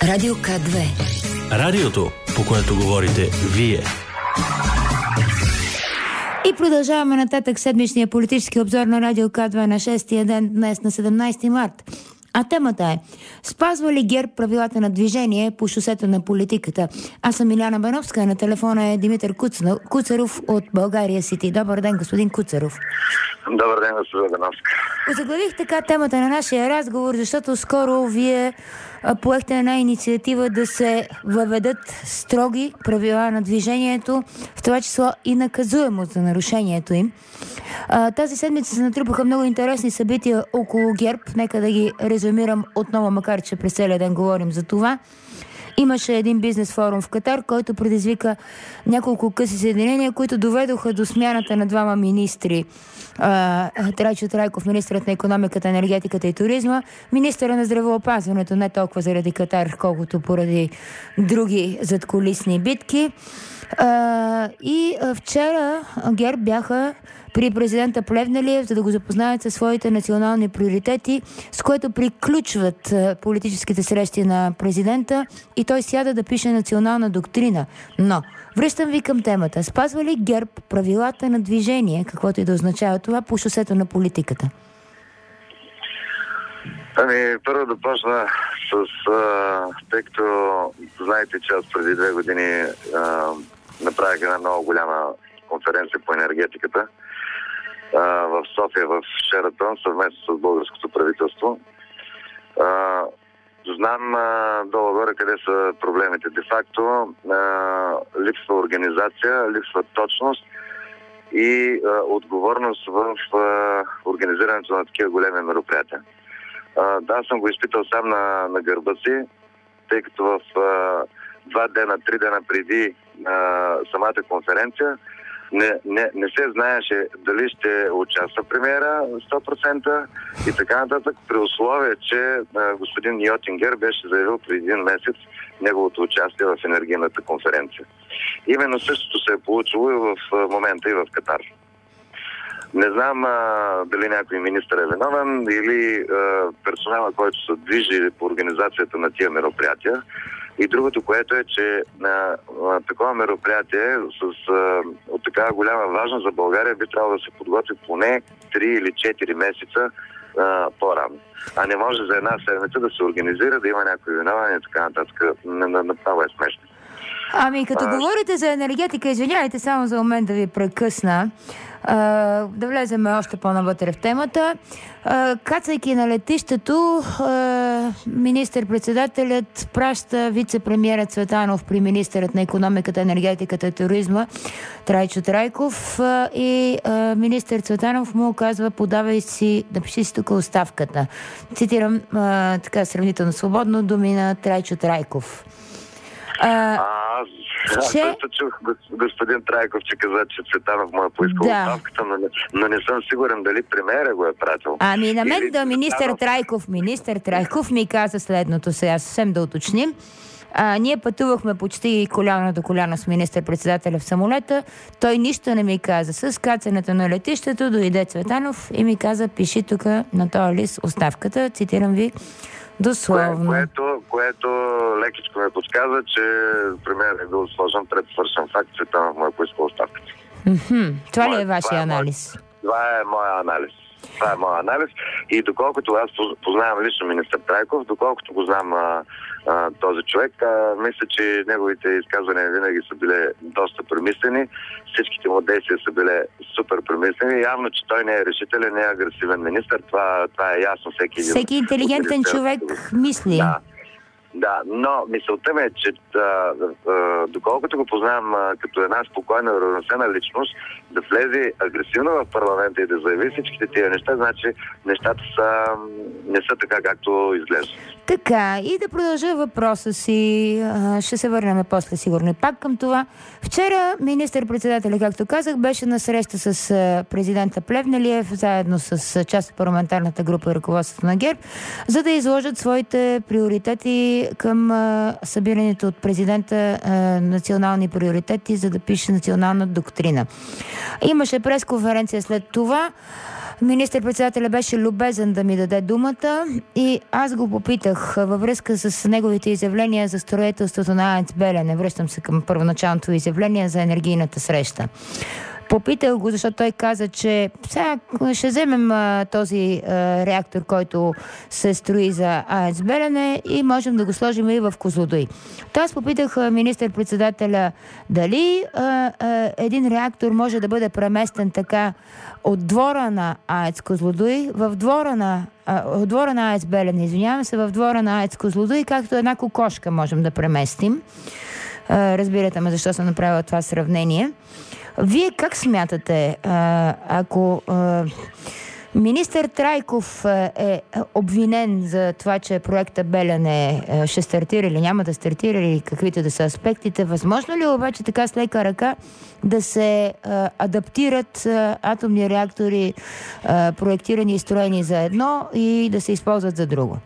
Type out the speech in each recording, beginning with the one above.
Радио К2. Радиото, по което говорите вие. И продължаваме нататък седмичния политически обзор на Радио К2 на 6-тия ден, днес на 17 март. А темата е: спазва ли ГЕРБ правилата на движение по шосето на политиката? Аз съм Иляна Бановска, на телефона е Димитър Куцаров от България Сити. Добър ден, господин Куцаров. Добър ден, господин Бановска. Озаглавих така темата на нашия разговор, защото скоро вие поехте една инициатива да се въведат строги правила на движението, в това число и наказуемост за нарушението им. Тази седмица се натрупаха много интересни събития около ГЕРБ. Нека да ги резюмирам отново, макар че през целия ден говорим за това. Имаше един бизнес форум в Катар, който предизвика няколко къси съединения, които доведоха до смяната на двама министри. Трайчо Трайков, министърът на икономиката, енергетиката и туризма, министъра на здравеопазването, не толкова заради Катар, колкото поради други задкулисни битки. И вчера ГЕРБ бяха при президента Плевнелиев, за да го запознаят със своите национални приоритети, с което приключват политическите срещи на президента и той сяда да пише национална доктрина. Но връщам ви към темата. Спазва ли ГЕРБ правилата на движение, каквото и да означава това, по шосето на политиката? Първо да почна тъй като знаете, че аз преди 2 години направих една много голяма конференция по енергетиката в София, в Шератон, съвместно с българското правителство. Знам долу-горе къде са проблемите. Де-факто липсва организация, липсва точност и отговорност в организирането на такива големи мероприятия. Да, съм го изпитал сам на гърба си, тъй като в 2-3 дена преди самата конференция не се знаеше дали ще участва премиера 100% и така нататък, при условие, че господин Йотингер беше заявил преди 1 месец неговото участие в енергийната конференция. Именно същото се е получило и в момента и в Катар. Не знам дали някой министър е виновен или персонала, който се движи по организацията на тия мероприятия. И другото, което е, че на такова мероприятие от такава голяма важност за България би трябвало да се подготви поне 3 или 4 месеца по-рано. А не може за една седмица да се организира, да има някой виновен и така нататък. Направо е смешно. Като говорите за енергетика, извинявайте само за момент да ви прекъсна. Да влезем още по-навътре в темата. Кацайки на летището, министър-председателят праща вице-премиера Цветанов при министърът на икономиката, енергетиката и туризма Трайчо Трайков и министър Цветанов му казва: напиши си тук оставката. Цитирам така сравнително свободно думи на Трайчо Трайков. Аз също чух господин Трайков, че каза, че Цветанов му е поискал оставката, но не съм сигурен дали премиера го е пратил. На мен министър Трайков ми каза следното, сега съвсем да уточним. Ние пътувахме почти коляно до коляно с министър-председателя в самолета. Той нищо не ми каза. С кацането на летището дойде Цветанов и ми каза: пиши тук на този лист оставката. Цитирам ви дословно. Което лекичко ме подсказа, че премиерът е бил сложен пред свършен факт, че там му е поискал оставката. Това ли е вашия анализ? Това е моя анализ. И доколкото аз познавам лично министър Трайков, доколкото го знам този човек, мисля, че неговите изказвания винаги са били доста премислени. Всичките му действия са били супер премислени. Явно, че той не е решителен, не е агресивен министър. Това е ясно. Всеки интелигентен човек мисли. Да, но мисълта ми е, че доколкото го познавам като една спокойна, уравновесена личност, да влезе агресивно в парламента и да заяви всичките тия неща, значи нещата не са така, както изглеждат. Така, и да продължа въпроса си. Ще се върнем после сигурно пак към това. Вчера министър-председателя, както казах, беше на среща с президента Плевнелиев, заедно с част от парламентарната група и ръководството на ГЕРБ, за да изложат своите приоритети към събираните от президента национални приоритети, за да пише национална доктрина. Имаше пресконференция след това. Министър-председателя беше любезен да ми даде думата и аз го попитах във връзка с неговите изявления за строителството на АЕЦ Белене. Връщам се към първоначалното изявление за енергийната среща. Попитах го, защото той каза, че сега ще вземем този реактор, който се строи за АЕЦ Белене и можем да го сложим и в Козлодуй. То аз попитах министър-председателя дали един реактор може да бъде преместен така от двора на АЕЦ Козлодуй в двора на АЕЦ Белене, извинявам се, в двора на АЕЦ Козлодуй, както една кокошка можем да преместим. Разбирате ме защо съм направила това сравнение. Вие как смятате, ако министър Трайков е обвинен за това, че проекта Белене ще стартира или няма да стартира, или каквито да са аспектите, възможно ли обаче така с лека ръка да се адаптират атомни реактори, проектирани и строени за едно и да се използват за друго?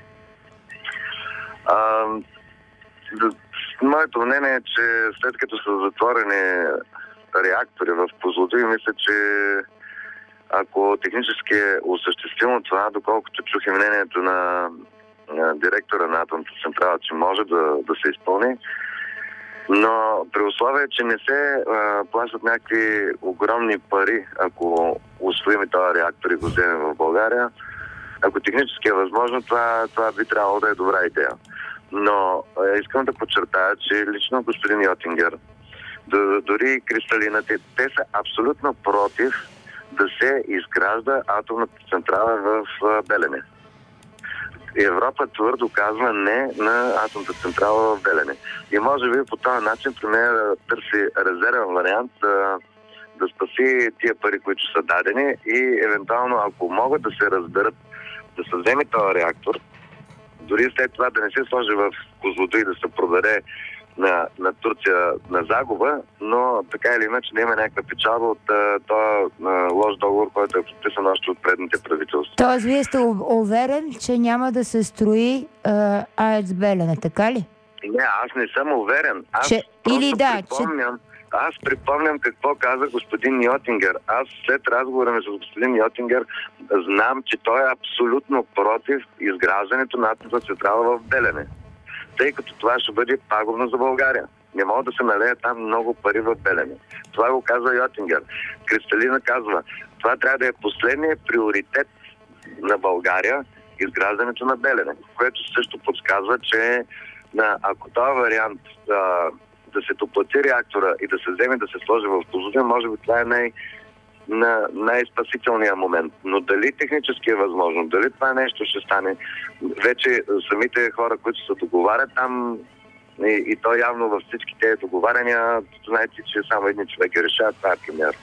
Моето мнение е, че след като са затворени реактори в Козлодуй, мисля, че ако технически е осъществимо това, доколкото чух и мнението на директора на атомната централа, че може да се изпълни, но при условие, че не се плащат някакви огромни пари, ако усвоим този реактор и го вземем в България, ако технически е възможно, това би трябвало да е добра идея. Но искам да подчертая, че лично господин Йотингер, дори кристалината, те са абсолютно против да се изгражда атомната централа в Белене. Европа твърдо казва не на атомната централа в Белене. И може би по този начин премиерът търси резервен вариант да спаси тия пари, които са дадени и евентуално, ако могат да се разберат, да се вземе този реактор, дори след това да не се сложи в Козлодуй да се продаде на Турция на загуба, но така или иначе да има някаква печалба от този лош договор, който е подписан още от предните правителства. Тоест, вие сте уверен, че няма да се строи АЕЦ Белене, така ли? Не, аз не съм уверен. Аз припомням какво каза господин Йотингер. Аз след разговора ми с господин Йотингер знам, че той е абсолютно против изграждането на атомната централа в Белене, тъй като това ще бъде пагубно за България. Не могат да се налеят там много пари в Белене. Това го казва Йотингер. Кристалина казва, това трябва да е последният приоритет на България, изграждането на Белене, което също подсказва, че ако този вариант да се топлати реактора и да се вземе да се сложи в Козлодуй, може би това е най-спасителният момент. Но дали технически е възможно, дали това нещо ще стане, вече самите хора, които се договарят там, и то явно във всички тези договаряния, знаете, че само един човек решава, това е премиер.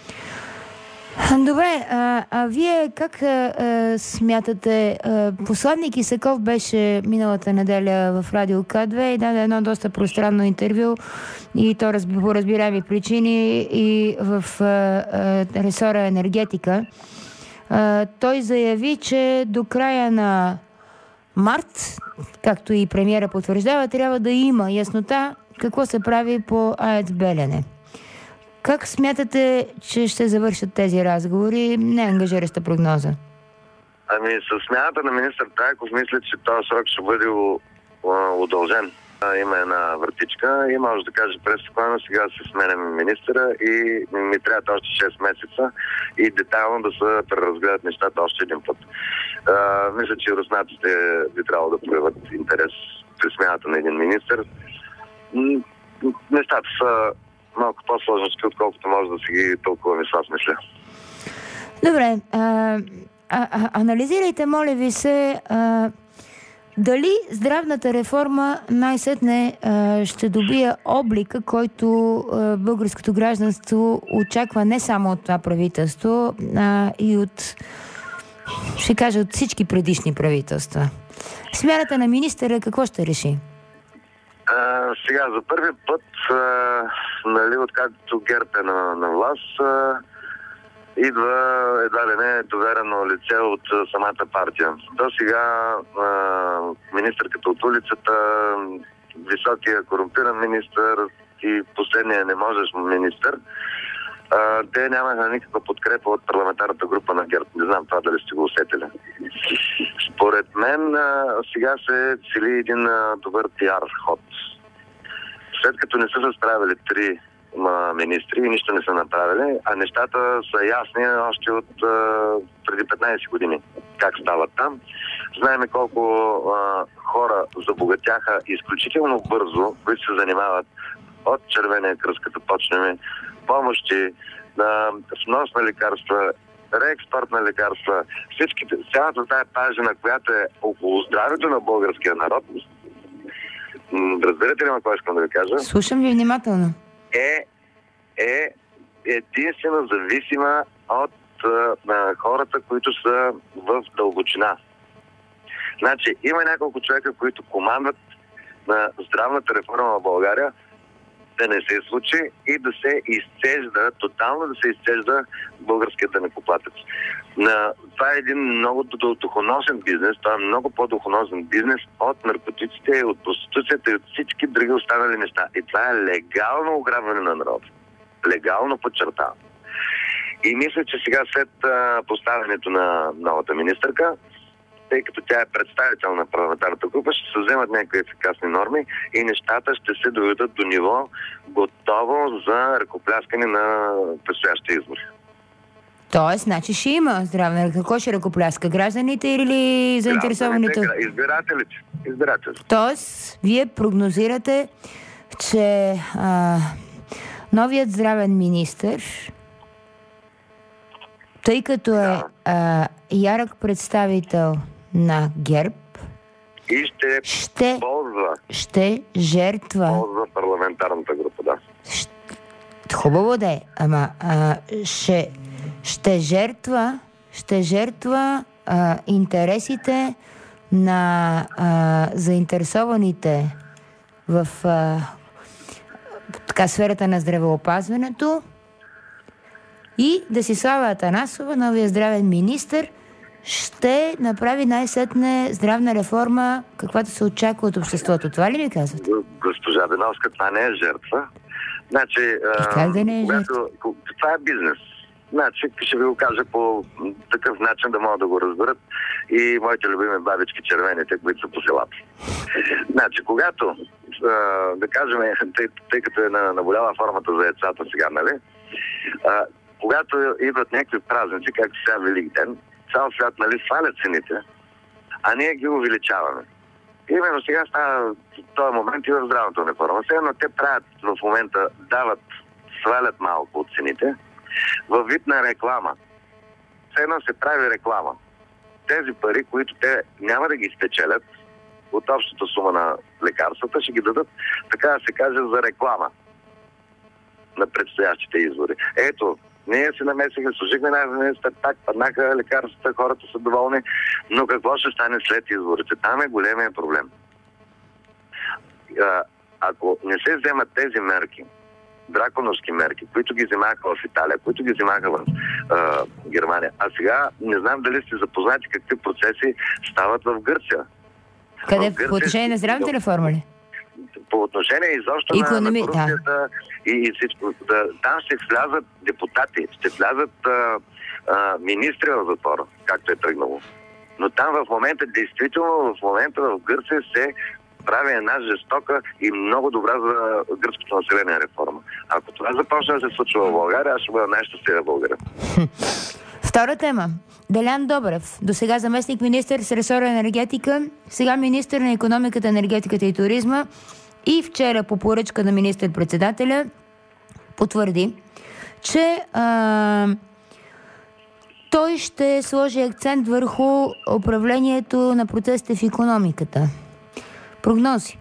Добре, а вие как смятате? Посланник Исаков беше миналата неделя в Радио К2 и даде едно доста пространно интервю и то по разбираеми причини и в ресора енергетика. Той заяви, че до края на март, както и премиера потвърждава, трябва да има яснота какво се прави по АЕЦ Белене. Как смятате, че ще завършат тези разговори? Не ангажираща прогноза. С смяната на министър Трайков мисля, че този срок ще бъде удължен. Има една вратичка и може да каже преспокойно, сега се сменяме министъра и ми трябват още 6 месеца и детайлно да се преразгледат нещата още един път. Мисля, че руснаците би трябвало да проявят интерес при смяната на един министър. Нещата са малко по-сложнички, отколкото може да си ги тълкуваме с аз, мисля. Добре. Анализирайте, моля ви се, дали здравната реформа най-сетне ще добие облика, който българското гражданство очаква не само от това правителство, и от, ще кажа, от всички предишни правителства. Смяната на министъра какво ще реши? Сега, за първи път, откакто ГЕРБ е на власт, идва едва ли не доверено лице от самата партия. До сега министърката от улицата, високия корумпиран министър и последния не можеш министър, те нямаха никаква подкрепа от парламентарната група на ГЕРБ. Не знам това дали сте го усетили. Според мен сега се цели един добър пиар ход. След като не са се справили 3 министри и нищо не са направили, а нещата са ясни още от преди 15 години. Как стават там. Знаеме колко хора забогатяха изключително бързо, които се занимават от Червения кръст, като почнем, помощи, внос на лекарства, реекспорт на лекарства, цялата тая пажена, която е около здравето на българския народ. Разберете ли какво искам да ви кажа? Слушам ви внимателно. Е единствено зависима от хората, които са в дълбочина. Значи, има няколко човека, които командват на здравната реформа в България да не се случи и да се изцежда, тотално да се изцежда българският данъкоплатец. Това е един много духоносен бизнес, това е много по-духоносен бизнес от наркотиците, от проституцията и от всички други останали неща. И това е легално ограбване на народ. Легално подчертавам. И мисля, че сега след поставянето на новата министърка, тъй като тя е представител на парламентарната група, ще се вземат някакви ефикасни норми и нещата ще се доведат до ниво готово за ръкопляскане на предстоящите избори. Тоест, значи ще има здравна. Какво ще ръкопляска? Гражданите или заинтересованите? Избирателите. Тоест, вие прогнозирате, че новият здравен министър, тъй като е ярък представител на ГЕРБ, и ще жертва. Ползва парламентарната група, да. Хубаво да е, ама ще жертва интересите на заинтересованите в сферата на здравеопазването и Десислава Атанасова, новия здравен министър, ще направи най-сетне здравна реформа, каквато се очаква от обществото. Това ли ми казвате? Госпожа Беновска, това не е жертва. Значи, как да не е жертва? Това е бизнес. Значи, ще ви го кажа по такъв начин, да могат да го разберат и моите любими бабички червените, които са по селата. Значи, когато, да кажем, тъй като е наболяла формата за децата сега, нали? Когато идват някакви празници, както сега Великден, цял свят, нали, свалят цените, а ние ги увеличаваме. Именно сега става този момент и в здравната реформа. Сега, но те правят в момента, свалят малко от цените, във вид на реклама. Все се прави реклама. Тези пари, които те няма да ги спечелят от общата сума на лекарствата, ще ги дадат, така да се каже, за реклама на предстоящите избори. Ето, ние се намесиха, служихме на министър, так паднаха лекарствата, хората са доволни, но какво ще стане след изборите? Там е големия проблем. Ако не се вземат тези мерки, драконовски мерки, които ги вземаха в Италия, които ги вземаха в Германия, а сега не знам дали сте запознати какви процеси стават в Гърция. Къде? По отношение на здравната реформа ли? По отношение изобщо на корупцията и всичко. Там ще влязат депутати, ще влязат министри в затвора, както е тръгнало. Но там в момента, действително, в Гърция се прави една жестока и много добра за гръцкото население реформа. Ако това започне да се случва в България, аз ще бъда най-щастлива в България. Втора тема. Делян Добрев, досега заместник министър с ресора енергетика, сега министър на икономиката, енергетиката и туризма и вчера по поръчка на министър-председателя потвърди, че той ще сложи акцент върху управлението на процесите в икономиката. Прогнози?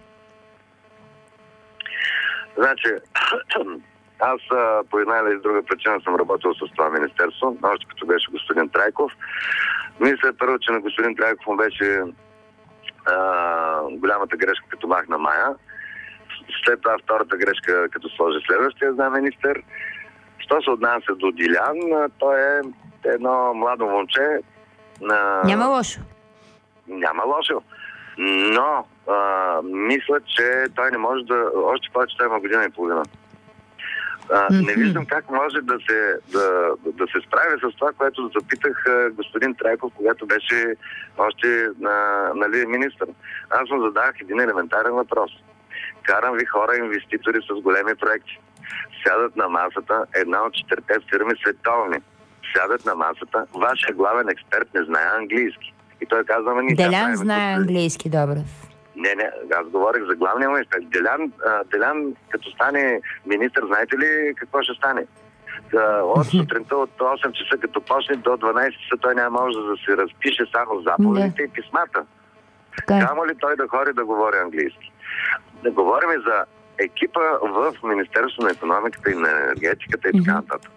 Значи, аз по една или друга причина съм работил с това министерство, още като беше господин Трайков. Мисля първо, че на господин Трайков му беше голямата грешка, като махна Мая. След това втората грешка, като сложи следващия заместник-министър. Що се отнася до Дилян, той е едно младо момче. Няма лошо. Няма лошо. Но мисля, че той не може да... Още повече той има година и половина. Не виждам как може да се справи с това, което запитах господин Трайков, когато беше още министър. Аз му задах един елементарен въпрос. Карам ви хора, инвеститори с големи проекти. Сядат на масата, една от 4 фирми световни. Сядат на масата, вашия главен експерт не знае английски. И той казва, Делян знае английски, добре. Не, аз говорих за главния министър. Делян, като стане министър, знаете ли какво ще стане? От сутринта от 8 часа, като почне до 12 часа, той няма може да се разпише само заповедите и писмата. Само ли той да хори да говори английски? Да говорим за екипа в Министерството на икономиката и на енергетиката и така нататък.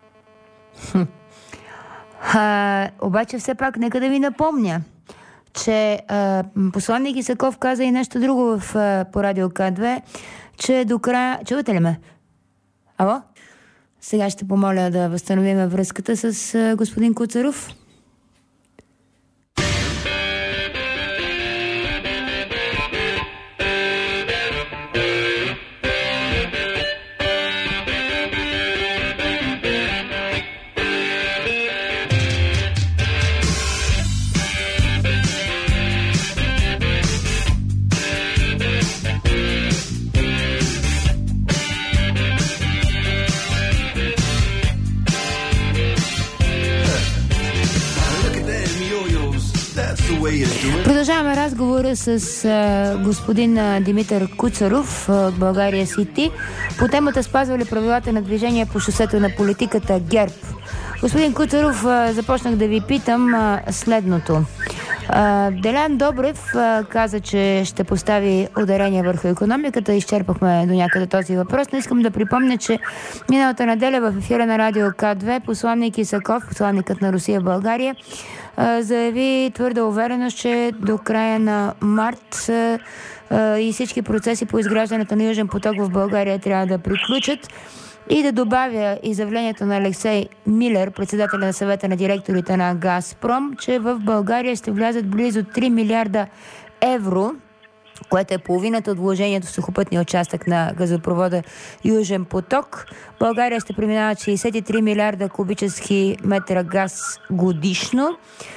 Обаче все пак нека да ви напомня, че посланник Исаков каза и нещо друго по Радио К2, че до края... Чувате ли ме? Ало? Сега ще помоля да възстановим връзката с господин Куцаров. Продължаваме разговора с господин Димитър Куцаров от България Сити по темата спазва ли правилата на движение по шосето на политиката ГЕРБ. Господин Куцаров, започнах да ви питам следното. Делян Добрев каза, че ще постави ударение върху икономиката. Изчерпахме до някъде този въпрос, но искам да припомня, че миналата неделя в ефира на Радио К2 посланник Исаков, посланникът на Русия в България, заяви твърда увереност, че до края на март и всички процеси по изграждането на Южен поток в България трябва да приключат. И да добавя изявлението на Алексей Милер, председателя на съвета на директорите на Газпром, че в България ще влязат близо 3 милиарда евро, което е половината от вложението в сухопътния участък на газопровода Южен поток. България ще преминава 63 милиарда кубически метра газ годишно.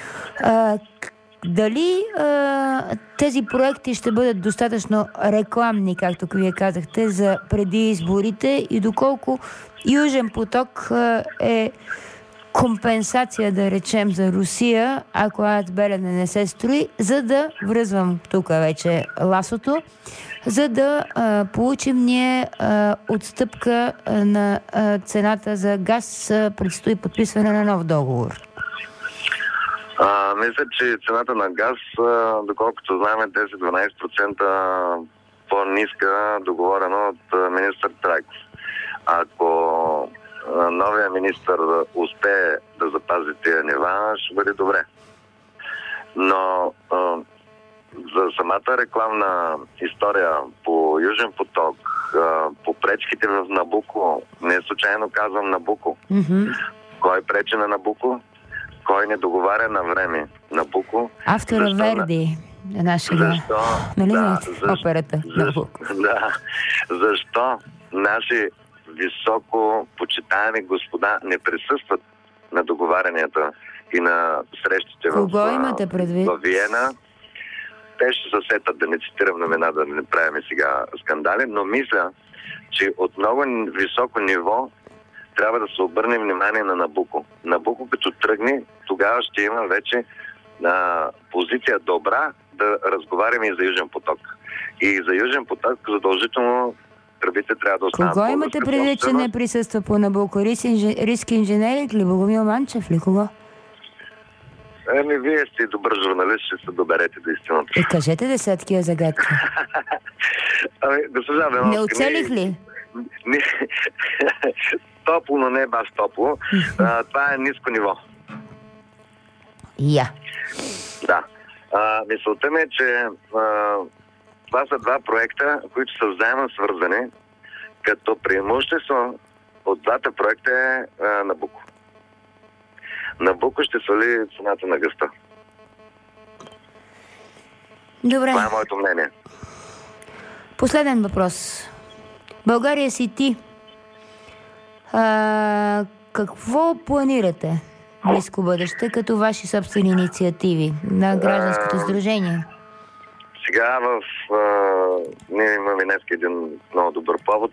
Дали тези проекти ще бъдат достатъчно рекламни, както вие казахте, за преди изборите и доколко Южен поток е компенсация, да речем, за Русия, ако АЕЦ Белене не се строи, за да връзвам тук вече ласото, за да получим ние отстъпка на цената за газ. Предстои подписване на нов договор. Мисля, че цената на газ, доколкото знаем, 10-12% по-ниска, договорена от министър Трайков. Ако новия министър успее да запази тия нива, ще бъде добре. Но за самата рекламна история по Южен поток, по пречките в Набуко, не случайно казвам Набуко. Кой пречи на Набуко? Кой не договаря на време Набуко? Автора Верди е нашия. Нали знаете операта Набуко? Да. Защо наши високо почитаеми господа не присъстват на договарянията и на срещите в Виена? Те ще се сетат, да не цитирам номена, да не правим сега скандали, но мисля, че от много високо ниво трябва да се обърне внимание на Набуко. Набуко като тръгне, тогава ще има вече позиция добра да разговаряме и за Южен поток. И за Южен поток задължително тръбите трябва да останат. Кого имате предвид, че не присъства по Набуко? Риски инженерик ли? Богомил Манчев ли? Кого? Вие сте добър журналист, ще се доберете до истината. И кажете десетки загадки. Госпожа Беновска... Не оцелих ли? Топло, но не баш топло. Това е ниско ниво. Да. Мисълта ми е, че това са два проекта, които са взаимно свързани, като преимущество от двата проекта е Набуко. Набуко ще свали цената на газта. Добре. Това е моето мнение. Последен въпрос. България Сити Какво планирате в близко бъдеще като ваши собствени инициативи на гражданското сдружение? Сега ние имаме днес един много добър повод.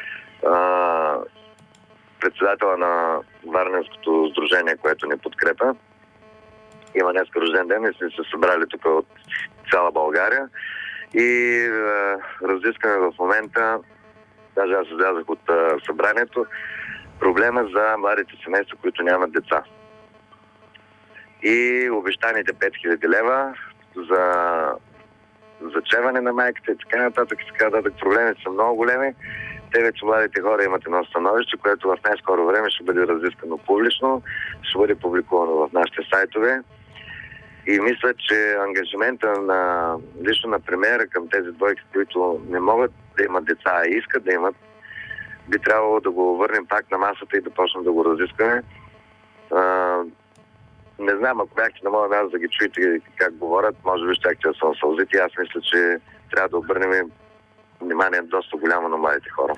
Председателя на Варненското сдружение, което ни подкрепя, има днес рожден ден и сме се събрали тук от цяла България и разискваме в момента, даже аз излязах от събранието, проблема за младите семейства, които нямат деца. И обещаните 5000 лева за зачеване на майката и така нататък. Проблемите са много големи. Те вече младите хора имат едно становище, което в най-скоро време ще бъде разискано публично, ще бъде публикувано в нашите сайтове. И мисля, че ангажимента лично на премиера към тези двойки, които не могат да имат деца, а искат да имат, би трябвало да го върнем пак на масата и да почнем да го разискваме. Не знам, ако бяхте на моя място да ги чуете как говорят, може би щяхте да са сълзите. Аз мисля, че трябва да обърнем внимание доста голямо на младите хора.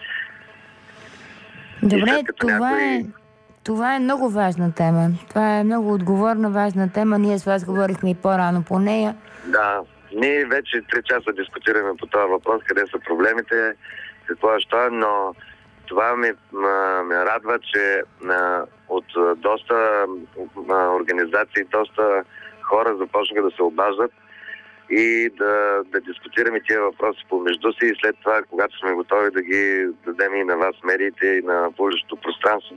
Добре, това е много важна тема. Това е много отговорна, важна тема. Ние с вас говорихме и по-рано по нея. Да, ние вече 3 часа дискутираме по този въпрос, къде са проблемите, какво е що, но това ме радва, че от доста организации, доста хора започнаха да се обаждат и да дискутираме тия въпроси помежду си и след това, когато сме готови да ги дадем и на вас, медиите, и на публичното пространство,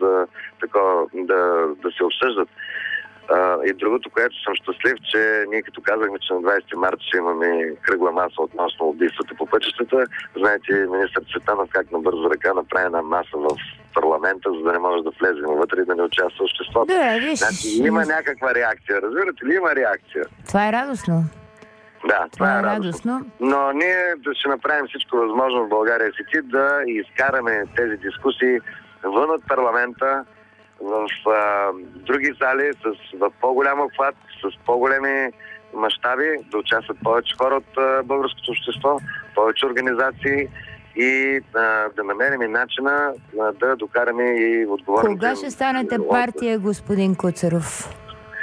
да се обсъждат. И другото, което съм щастлив, че ние като казахме, че на 20 марта ще имаме кръгла маса относно убийствата по пътищата. Знаете, министър Цветанов как на бързо ръка направи една маса в парламента, за да не може да влезем вътре и да не участва обществото. Значи, има някаква реакция. Разбирате ли, има реакция? Това е радостно. Да, това е радостно. Но ние ще направим всичко възможно в България си да изкараме тези дискусии вън от парламента, в други зали, в по-голям обхват, с по-големи мащаби, да участват повече хора от българското общество, повече организации и да намерим и начина да докараме и отговорните... Кога ще станете партия, господин Куцаров?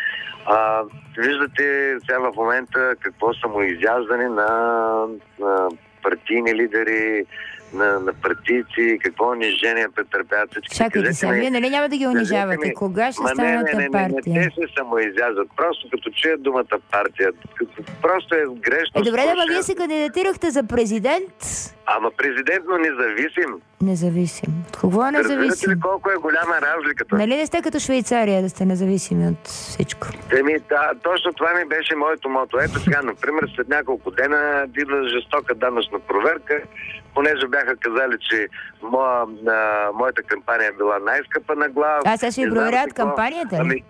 Виждате сега в момента какво самоизяждане на партийни лидери, на партийци, какво унижение претърпяват всички. Чакайте се, вие нали няма да ги унижавате? Кога ще станете партия? Не, те се самоизяждат. Просто като чуят думата партия. Просто е грешно. Добре, да, вие се кандидатирахте за президент. Ама президент, но независим. Независим. От кого е независим? Разбирате ли колко е голяма разликата? Нали не сте като Швейцария, да сте независими от всичко? Точно това ми беше моето мото. Ето сега, например, след няколко дена идва жестока данъчна проверка, понеже бяха казали, че моята кампания била най-скъпа на глас. Сега ще ви проверят кампанията ли?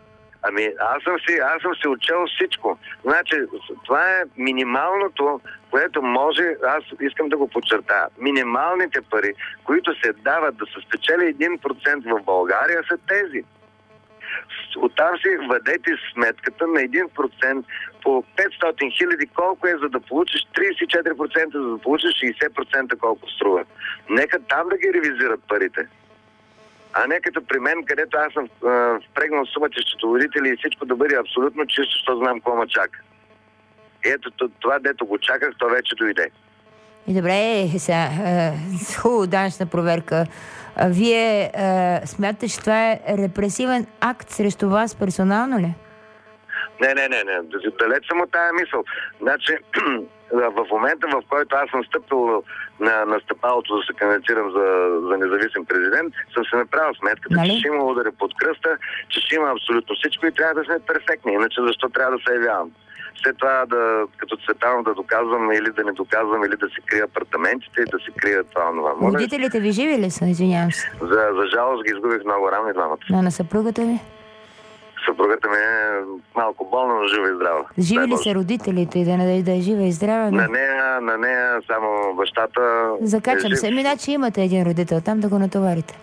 Аз съм се учил всичко. Значи, това е минималното, което може, аз искам да го подчертая. Минималните пари, които се дават да се спечели 1% в България, са тези. Оттам си въдете сметката на 1% по 500 хиляди, колко е, за да получиш 34%, за да получиш 60% колко струва. Нека там да ги ревизират парите. А не като при мен, където аз съм впрегнал сумата счетоводители и всичко да бъде абсолютно чисто, защото знам какво ме чака. Ето това, дето го чаках, то вече дойде. И добре, сега, хубаво данъчна проверка. Вие смятате, че това е репресивен акт срещу вас персонално ли? Не. Далеч съм от тая мисъл. Значи, в момента, в който аз съм стъпил на стъпалото да се кандидатирам за независим президент, съм се направил сметката, че ще има удари под кръста, че ще има абсолютно всичко и трябва да сме перфектни. Иначе защо трябва да се явявам? След това, като Цветанов, да доказвам или да не доказвам, или да си крия апартаментите и да си крия това. Родителите ви живи ли са? Извинявам се. За жалост ги изгубих много рано и двамата. На съпругата ви? Съпругата ми е малко болна, но жива и здрава. Живи ли са родителите и да е жива и здрава? На нея само бащата. Закачам се. Иначе имате един родител там, да го натоварите.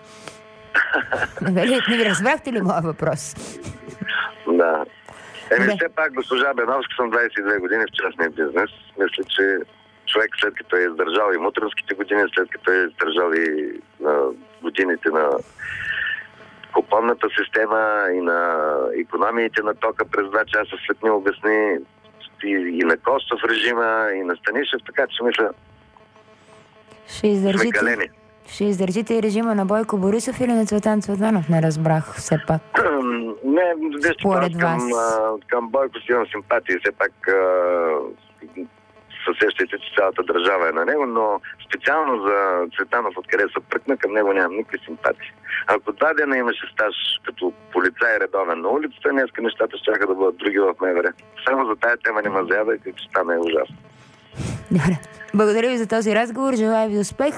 Не ви разбрахте ли моя въпрос? Да. Все пак, госпожа Беновска, съм 22 години в частния бизнес. Мисля, че човек, след като е издържал и мутренските години, след като е издържал и годините на купонната система и на икономиите на тока през 2 часа след ни обясни и на Костов режима, и на Станишев, така че мисля, сме калени. Ще издържите и режима на Бойко Борисов или на Цветан Цветанов? Не разбрах все пак. Не, вижте, към Бойко си имам симпатии, все пак съсещайте, че цялата държава е на него, но специално за Цветанов, откъде се пръкна, към него нямам никакви симпатии. Ако 2 дена имаше стаж като полицай редовен на улицата, днеска нещата щяха да бъдат други в МВР. Само за тая тема не ме заядайте, че стана е ужасно. Добре. Благодаря ви за този разговор, желая ви успех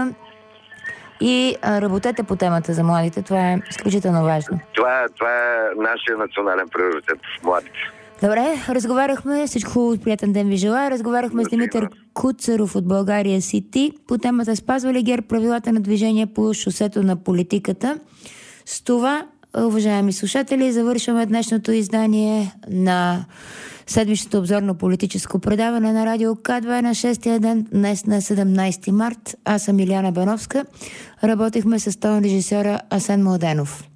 и работете по темата за младите. Това е изключително важно. Това е нашия национален приоритет в младите. Добре, разговаряхме, всичко хубаво, приятен ден ви желая. Разговаряхме с Димитър Куцаров от България Сити по темата спазва ли ГЕРБ правилата на движение по шосето на политиката. С това, уважаеми слушатели, завършваме днешното издание на седмичното обзорно политическо предаване на Радио К2 на 6-я ден, днес на 17 март. Аз съм Илияна Бановска. Работихме с тон режисьора Асен Младенов.